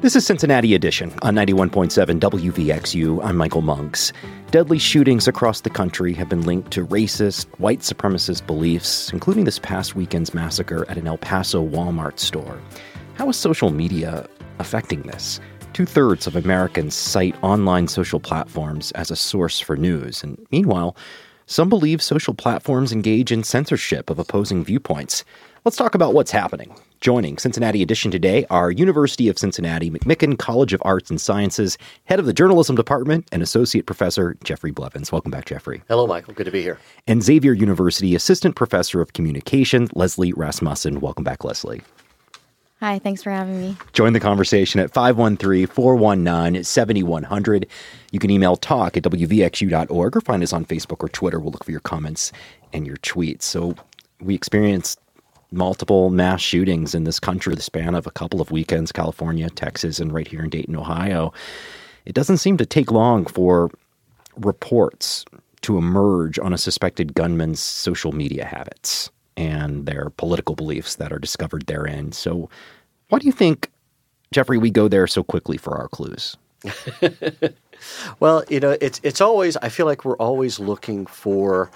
This is Cincinnati Edition on 91.7 WVXU. I'm Michael Monks. Deadly shootings across the country have been linked to racist, white supremacist beliefs, including this past weekend's massacre at an El Paso Walmart store. How is social media affecting this? 2/3 of Americans cite online social platforms as a source for news. And meanwhile, some believe social platforms engage in censorship of opposing viewpoints. Let's talk about what's happening. Joining Cincinnati Edition today are University of Cincinnati McMicken College of Arts and Sciences Head of the Journalism Department and Associate Professor Jeffrey Blevins. Welcome back, Jeffrey. Hello, Michael. Good to be here. And Xavier University Assistant Professor of Communication, Leslie Rasmussen. Welcome back, Leslie. Hi, thanks for having me. Join the conversation at 513-419-7100. You can email talk at wvxu.org or find us on Facebook or Twitter. We'll look for your comments and your tweets. So we experienced multiple mass shootings in this country, the span of a couple of weekends, California, Texas, and right here in Dayton, Ohio. It doesn't seem to take long for reports to emerge on a suspected gunman's social media habits and their political beliefs that are discovered therein. So why do you think, Jeffrey, we go there so quickly for our clues? Well, it's always, I feel like we're always looking for,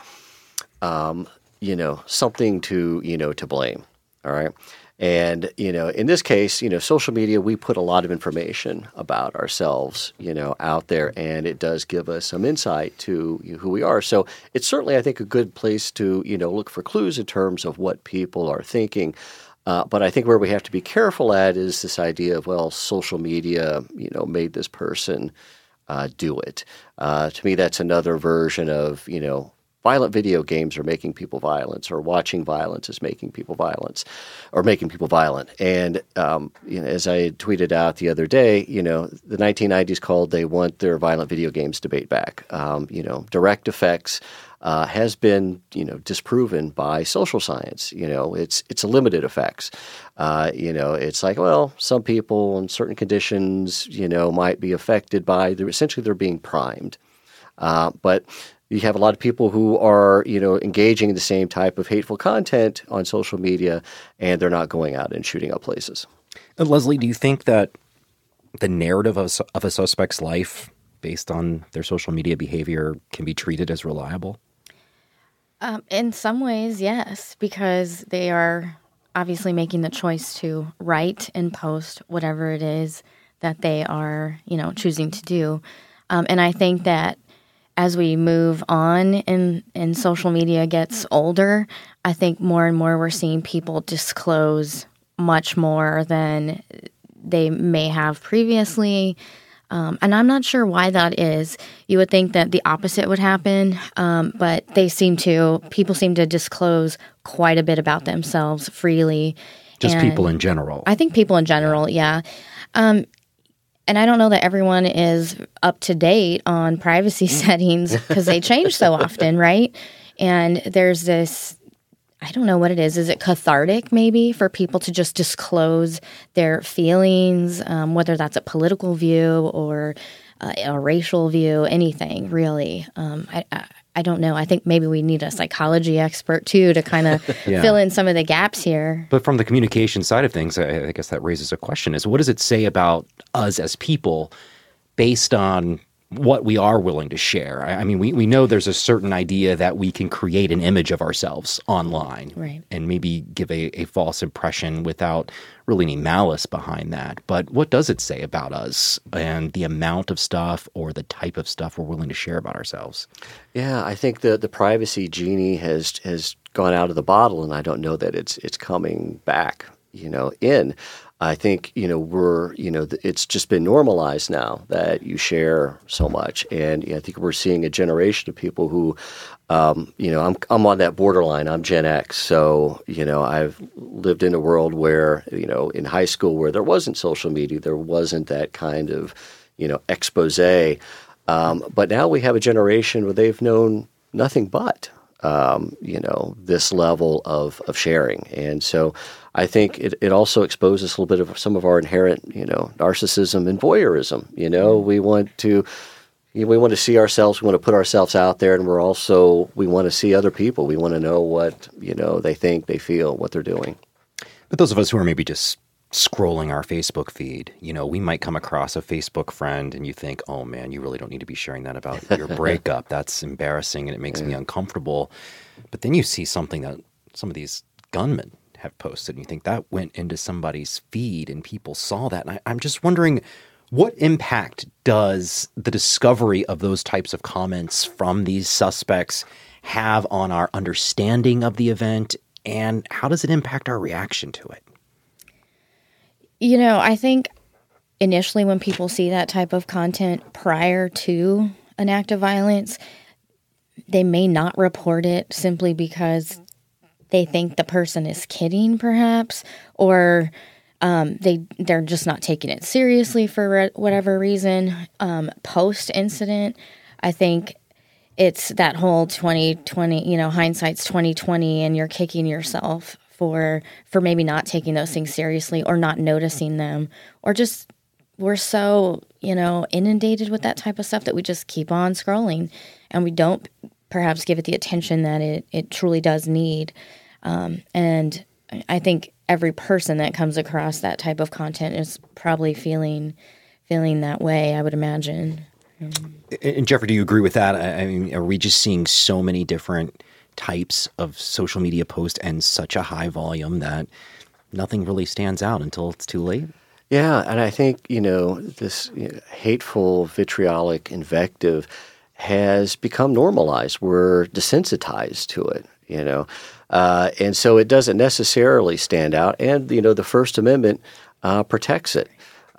something to blame. All right. And, in this case, social media, we put a lot of information about ourselves, out there, and it does give us some insight to who we are. So it's certainly, I think, a good place to, look for clues in terms of what people are thinking. But I think where we have to be careful at is this idea of, well, social media, made this person do it. To me, that's another version of, violent video games are making people violent, or watching violence is making people violent, or making people violent. And as I tweeted out the other day, the 1990s called "They want their violent video games debate back." Direct effects has been disproven by social science. It's a limited effects. It's like, well, some people in certain conditions might be affected by essentially they're being primed, but you have a lot of people who are, engaging in the same type of hateful content on social media, and they're not going out and shooting up places. And Leslie, do you think that the narrative of a suspect's life based on their social media behavior can be treated as reliable? In some ways, yes, because they are obviously making the choice to write and post whatever it is that they are, choosing to do. And I think that as we move on and social media gets older, I think more and more we're seeing people disclose much more than they may have previously. And I'm not sure why that is. You would think that the opposite would happen, but people seem to disclose quite a bit about themselves freely. Just people in general. I think people in general, yeah. And I don't know that everyone is up to date on privacy settings because they change so often, right? And there's this, I don't know what it is. Is it cathartic maybe for people to just disclose their feelings, whether that's a political view or a racial view, anything really? I don't know. I think maybe we need a psychology expert, too, to kind of fill in some of the gaps here. But from the communication side of things, I guess that raises a question is, what does it say about us as people based on what we are willing to share? I mean, we know there's a certain idea that we can create an image of ourselves online, right, and maybe give a false impression without really any malice behind that. But what does it say about us and the amount of stuff or the type of stuff we're willing to share about ourselves? Yeah, I think the privacy genie has gone out of the bottle, and I don't know that it's coming back, in. I think, it's just been normalized now that you share so much. And I think we're seeing a generation of people who, I'm on that borderline. I'm Gen X. So, I've lived in a world where, in high school where there wasn't social media, there wasn't that kind of, expose. But now we have a generation where they've known nothing but, this level of sharing. And so I think it also exposes a little bit of some of our inherent, narcissism and voyeurism. We want to see ourselves, we want to put ourselves out there, and we want to see other people. We want to know what, they think, they feel, what they're doing. But those of us who are maybe just scrolling our Facebook feed, we might come across a Facebook friend and you think, oh man, you really don't need to be sharing that about your breakup. That's embarrassing and it makes me uncomfortable. But then you see something that some of these gunmen have posted and you think that went into somebody's feed and people saw that. And I'm just wondering, what impact does the discovery of those types of comments from these suspects have on our understanding of the event, and how does it impact our reaction to it? I think initially when people see that type of content prior to an act of violence, they may not report it simply because they think the person is kidding, perhaps, or they're just not taking it seriously for whatever reason. Post-incident, I think it's that whole 2020, hindsight's 2020, and you're kicking yourself for maybe not taking those things seriously or not noticing them, or just we're so, inundated with that type of stuff that we just keep on scrolling and we don't perhaps give it the attention that it truly does need. And I think every person that comes across that type of content is probably feeling that way, I would imagine. And Jeffrey, do you agree with that? I mean, are we just seeing so many different types of social media posts and such a high volume that nothing really stands out until it's too late? Yeah, and I think, this hateful, vitriolic invective has become normalized. We're desensitized to it, and so it doesn't necessarily stand out. And, the First Amendment protects it.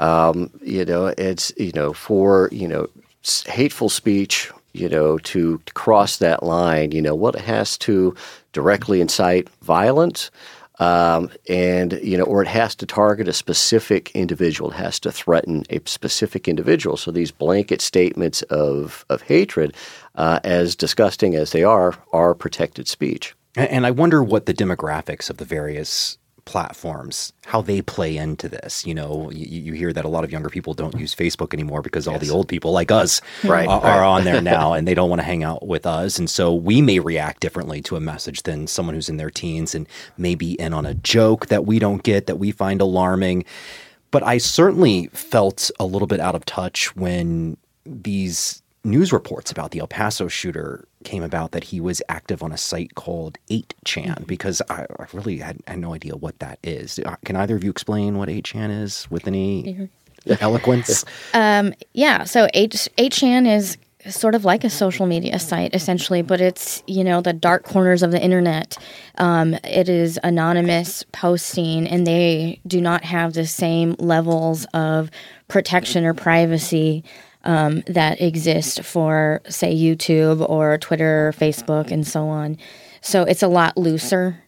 It's, for, hateful speech, to cross that line, it has to directly incite violence, or it has to target a specific individual. It has to threaten a specific individual. So these blanket statements of hatred, as disgusting as they are protected speech. And I wonder what the demographics of the various platforms, how they play into this. You hear that a lot of younger people don't use Facebook anymore because all the old people like us are on there now and they don't want to hang out with us. And so we may react differently to a message than someone who's in their teens and maybe in on a joke that we don't get, that we find alarming. But I certainly felt a little bit out of touch when these news reports about the El Paso shooter came about, that he was active on a site called 8chan, because I really had no idea what that is. Can either of you explain what 8chan is with any eloquence? Yeah, so 8chan is sort of like a social media site, essentially, but it's, the dark corners of the internet. It is anonymous posting, and they do not have the same levels of protection or privacy that exist for, say, YouTube or Twitter or Facebook and so on. So it's a lot looser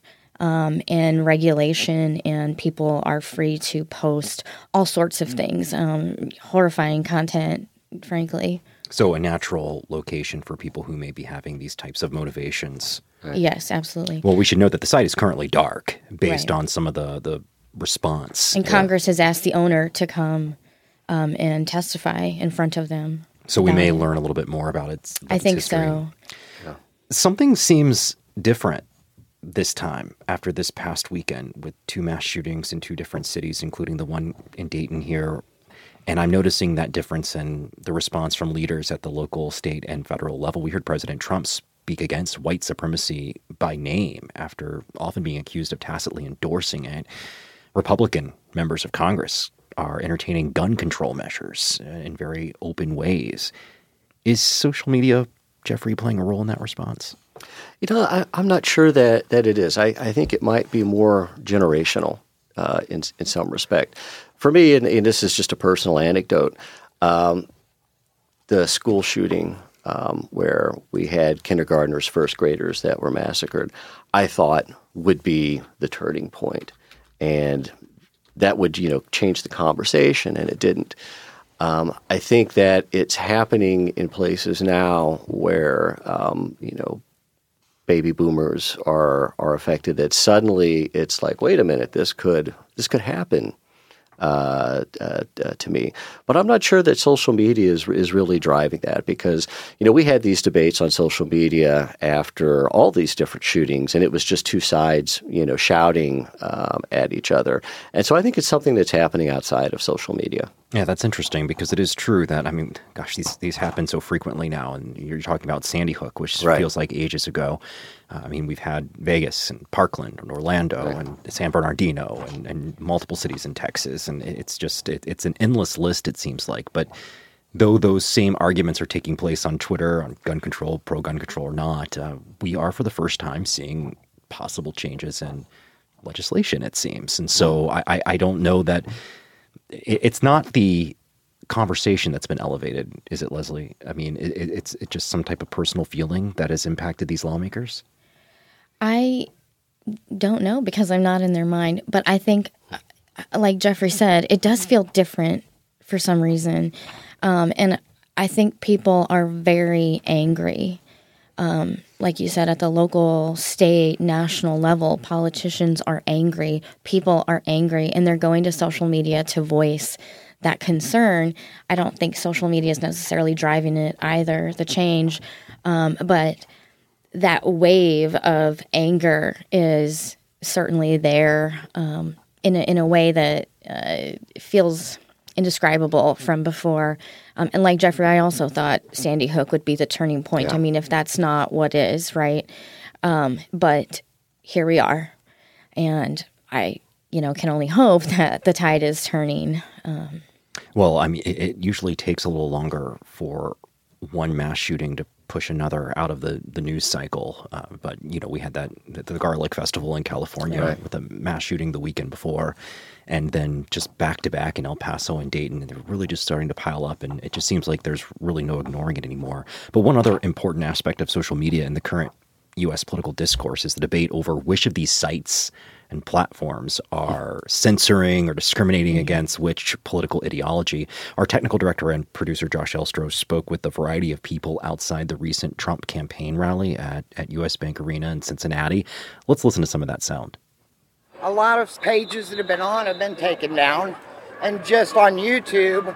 in regulation, and people are free to post all sorts of things, horrifying content, frankly. So a natural location for people who may be having these types of motivations. Right. Yes, absolutely. Well, we should note that the site is currently dark based on some of the response. And Congress has asked the owner to come and testify in front of them. So we may learn a little bit more about its I think history. so. Yeah. Something seems different this time after this past weekend with 2 mass shootings in 2 different cities, including the one in Dayton here. And I'm noticing that difference in the response from leaders at the local, state, and federal level. We heard President Trump speak against white supremacy by name after often being accused of tacitly endorsing it. Republican members of Congress are entertaining gun control measures in very open ways. Is social media, Jeffrey, playing a role in that response? I'm not sure that it is. I think it might be more generational in some respect. For me, and this is just a personal anecdote, the school shooting where we had kindergartners, first graders that were massacred, I thought would be the turning point. And that would, change the conversation, and it didn't. I think that it's happening in places now where, baby boomers are affected. That suddenly it's like, wait a minute, this could happen to me. But I'm not sure that social media is really driving that, because, we had these debates on social media after all these different shootings, and it was just two sides, shouting at each other. And so I think it's something that's happening outside of social media. Yeah, that's interesting, because it is true that, these happen so frequently now. And you're talking about Sandy Hook, which feels like ages ago. We've had Vegas and Parkland and Orlando and San Bernardino and multiple cities in Texas. And it's just, it's an endless list, it seems like. But though those same arguments are taking place on Twitter, on gun control, pro-gun control or not, we are for the first time seeing possible changes in legislation, it seems. And so I don't know that it's not the conversation that's been elevated, is it, Leslie? It's just some type of personal feeling that has impacted these lawmakers? I don't know, because I'm not in their mind. But I think, like Jeffrey said, it does feel different for some reason. And I think people are very angry. Like you said, at the local, state, national level, politicians are angry. People are angry, and they're going to social media to voice that concern. I don't think social media is necessarily driving it either, the change. But that wave of anger is certainly there in a way that feels indescribable from before. And like Jeffrey, I also thought Sandy Hook would be the turning point. Yeah. If that's not what is, right? But here we are. And I, can only hope that the tide is turning. It usually takes a little longer for one mass shooting to push another out of the news cycle. But, we had the Garlic Festival in California with a mass shooting the weekend before, and then just back-to-back in El Paso and Dayton. And they're really just starting to pile up, and it just seems like there's really no ignoring it anymore. But one other important aspect of social media in the current U.S. political discourse is the debate over which of these sites and platforms are censoring or discriminating against which political ideology. Our technical director and producer, Josh Elstro, spoke with a variety of people outside the recent Trump campaign rally at U.S. Bank Arena in Cincinnati. Let's listen to some of that sound. A lot of pages that have been on have been taken down. And just on YouTube,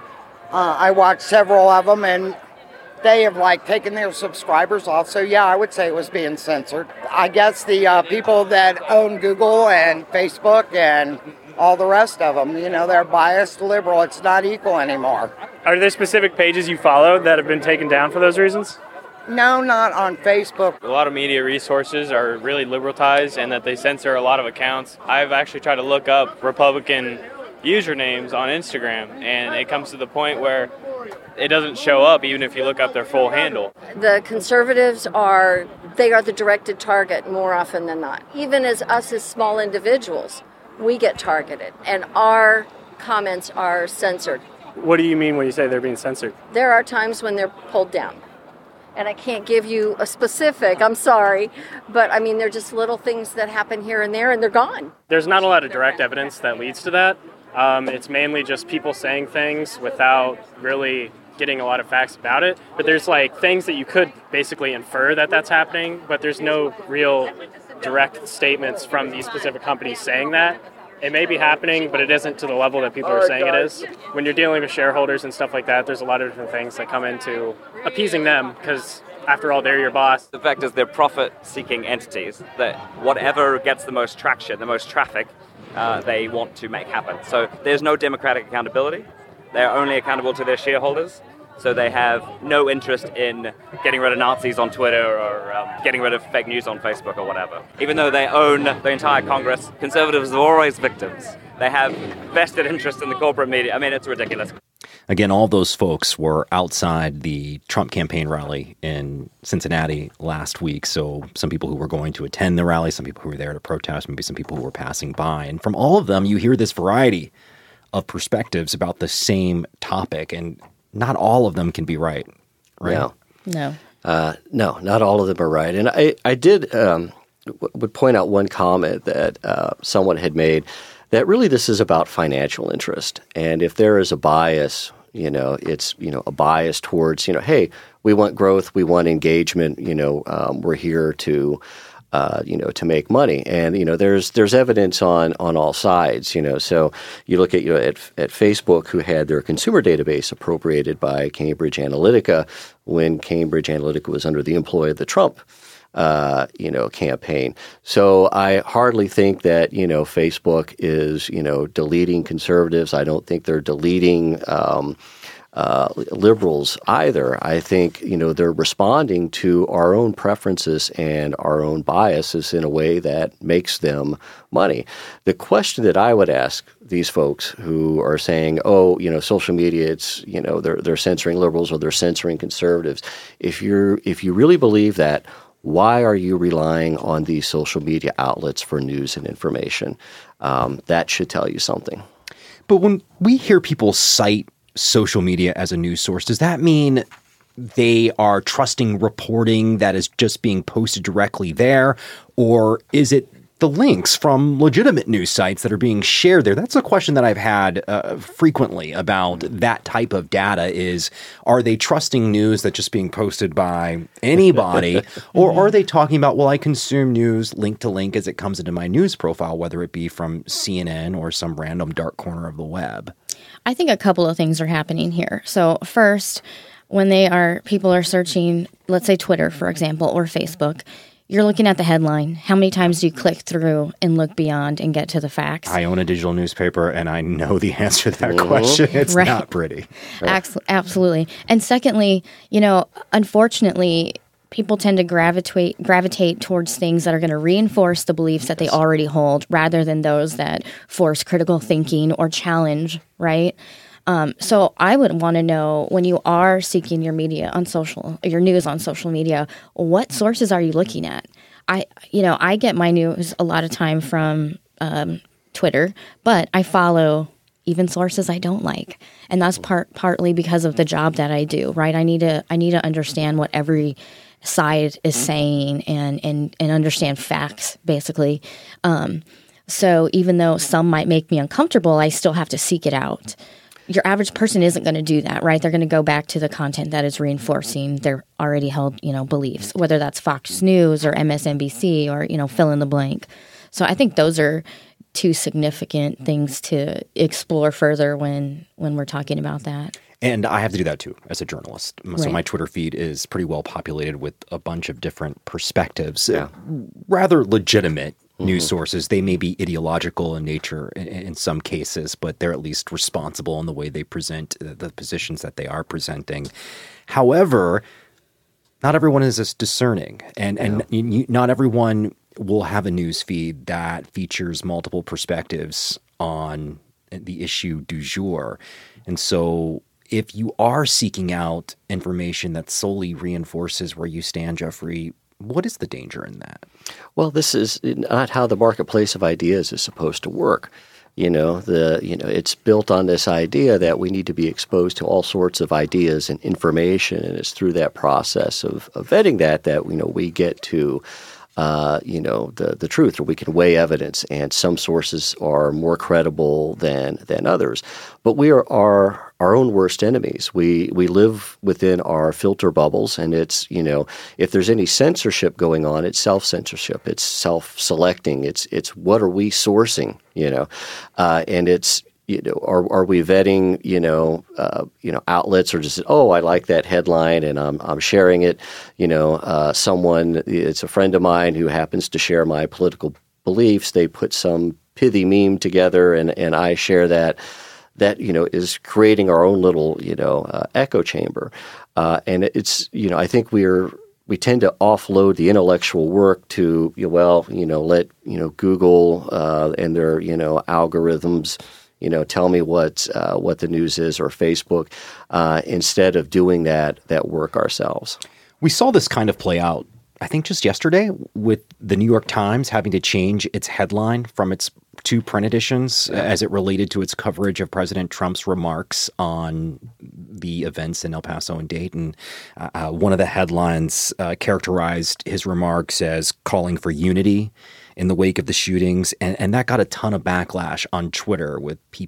I watched several of them, and they have taken their subscribers off. So yeah, I would say it was being censored. I guess the people that own Google and Facebook and all the rest of them, they're biased liberal. It's not equal anymore. Are there specific pages you follow that have been taken down for those reasons? No, not on Facebook. A lot of media resources are really libertized, and that they censor a lot of accounts. I've actually tried to look up Republican usernames on Instagram, and it comes to the point where it doesn't show up even if you look up their full handle. The conservatives are the directed target more often than not. Even as us as small individuals, we get targeted, and our comments are censored. What do you mean when you say they're being censored? There are times when they're pulled down. And I can't give you a specific, I'm sorry, but they're just little things that happen here and there, and they're gone. There's not a lot of direct evidence that leads to that. It's mainly just people saying things without really getting a lot of facts about it. But there's things that you could basically infer that that's happening, but there's no real direct statements from these specific companies saying that. It may be happening, but it isn't to the level that people are saying it is. When you're dealing with shareholders and stuff like that, there's a lot of different things that come into appeasing them, because after all, they're your boss. The fact is they're profit-seeking entities, that whatever gets the most traction, the most traffic, they want to make happen. So there's no democratic accountability. They're only accountable to their shareholders. So they have no interest in getting rid of Nazis on Twitter or getting rid of fake news on Facebook or whatever. Even though they own the entire Congress, conservatives are always victims. They have vested interest in the corporate media. It's ridiculous. Again, all those folks were outside the Trump campaign rally in Cincinnati last week. So some people who were going to attend the rally, some people who were there to protest, maybe some people who were passing by. And from all of them, you hear this variety of perspectives about the same topic. And not all of them can be right? No. No, not all of them are right. And I did would point out one comment that someone had made, that really this is about financial interest. And if there is a bias, it's, a bias towards, hey, we want growth, we want engagement, we're here to to make money. And, there's evidence on all sides, So you look at, at Facebook, who had their consumer database appropriated by Cambridge Analytica when Cambridge Analytica was under the employ of the Trump campaign. So I hardly think that, Facebook is, deleting conservatives. I don't think they're deleting liberals either. I think, they're responding to our own preferences and our own biases in a way that makes them money. The question that I would ask these folks who are saying, social media, it's, they're censoring liberals or they're censoring conservatives. If you really believe that, why are you relying on these social media outlets for news and information? That should tell you something. But when we hear people cite social media as a news source, does that mean they are trusting reporting that is just being posted directly there? Or is it the links from legitimate news sites that are being shared there? That's a question that I've had frequently about that type of data is, are they trusting news that's just being posted by anybody? Or are they talking about, well, I consume news link to link as it comes into my news profile, whether it be from CNN or some random dark corner of the web? I think a couple of things are happening here. So first, when people are searching, let's say Twitter, for example, or Facebook, you're looking at the headline. How many times do you click through and look beyond and get to the facts? I own a digital newspaper, and I know the answer to that question. It's right. Not pretty. Absolutely. And secondly, unfortunately, people tend to gravitate towards things that are going to reinforce the beliefs that they already hold rather than those that force critical thinking or challenge, right? So I would want to know, when you are seeking your news on social media, what sources are you looking at? I get my news a lot of time from Twitter, but I follow even sources I don't like, and that's partly because of the job that I do. Right? I need to understand what every side is saying and understand facts, basically. So even though some might make me uncomfortable, I still have to seek it out. Your average person isn't going to do that, right? They're going to go back to the content that is reinforcing their already held, beliefs, whether that's Fox News or MSNBC or, fill in the blank. So I think those are two significant things to explore further when we're talking about that. And I have to do that too as a journalist. So Right. my Twitter feed is pretty well populated with a bunch of different perspectives, rather legitimate news sources. They may be ideological in nature in some cases, but they're at least responsible in the way they present the positions that they are presenting. However, not everyone is as discerning, and not everyone will have a news feed that features multiple perspectives on the issue du jour. And so if you are seeking out information that solely reinforces where you stand, Jeffrey, what is the danger in that? Well, this is not how the marketplace of ideas is supposed to work. It's built on this idea that we need to be exposed to all sorts of ideas and information, and it's through that process of vetting that we get to the truth, or we can weigh evidence, and some sources are more credible than others. But we are our own worst enemies. We live within our filter bubbles, and it's, if there's any censorship going on, it's self-censorship, it's self-selecting, it's what are we sourcing, and it's, are we vetting, outlets, or just, I like that headline and I'm sharing it. It's a friend of mine who happens to share my political beliefs. They put some pithy meme together and I share that. That, is creating our own little, echo chamber. And it's, I think we tend to offload the intellectual work to, let, Google and their, algorithms, tell me what the news is, or Facebook, instead of doing that work ourselves. We saw this kind of play out, I think, just yesterday with the New York Times having to change its headline from its two print editions as it related to its coverage of President Trump's remarks on the events in El Paso and Dayton. One of the headlines characterized his remarks as calling for unity in the wake of the shootings, and that got a ton of backlash on Twitter, with people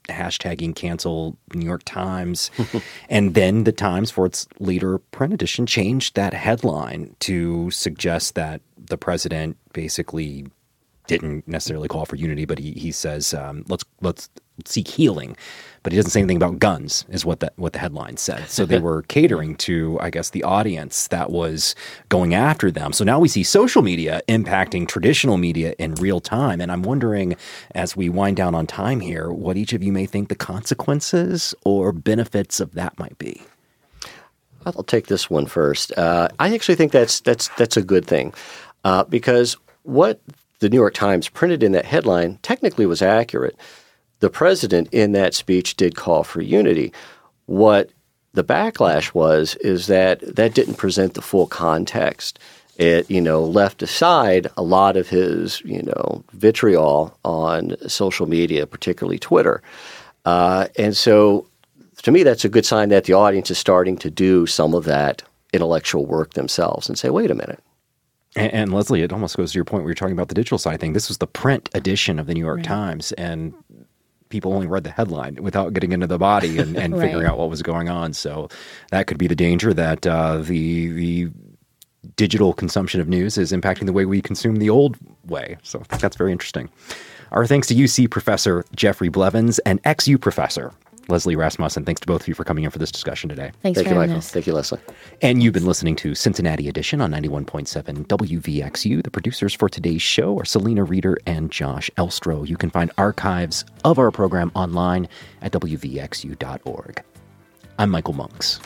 hashtagging cancel New York Times. And then the Times, for its later print edition, changed that headline to suggest that the president basically didn't necessarily call for unity, but he says, let's seek healing. But he doesn't say anything about guns, is what the headline said. So they were catering to, I guess, the audience that was going after them. So now we see social media impacting traditional media in real time. And I'm wondering, as we wind down on time here, what each of you may think the consequences or benefits of that might be. I'll take this one first. I actually think that's a good thing because what the New York Times printed in that headline technically was accurate. The president in that speech did call for unity. What the backlash is that didn't present the full context. It, left aside a lot of his, vitriol on social media, particularly Twitter. And so to me, that's a good sign that the audience is starting to do some of that intellectual work themselves and say, wait a minute. And Leslie, it almost goes to your point where you're talking about the digital side thing. This was the print edition of the New York Times, and people only read the headline without getting into the body and figuring out what was going on. So that could be the danger that the digital consumption of news is impacting the way we consume the old way. So I think that's very interesting. Our thanks to UC professor Jeffrey Blevins and XU professor Leslie Rasmussen. Thanks to both of you for coming in for this discussion today. Thank you, Michael. Us. Thank you, Leslie. And you've been listening to Cincinnati Edition on 91.7 WVXU. The producers for today's show are Selena Reeder and Josh Elstro. You can find archives of our program online at WVXU.org. I'm Michael Monks.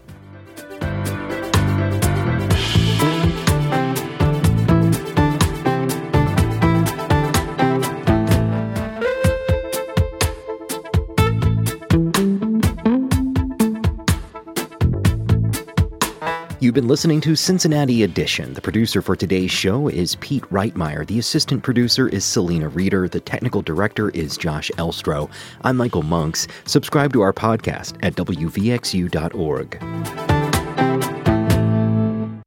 You've been listening to Cincinnati Edition. The producer for today's show is Pete Reitmeyer. The assistant producer is Selena Reeder. The technical director is Josh Elstro. I'm Michael Monks. Subscribe to our podcast at WVXU.org.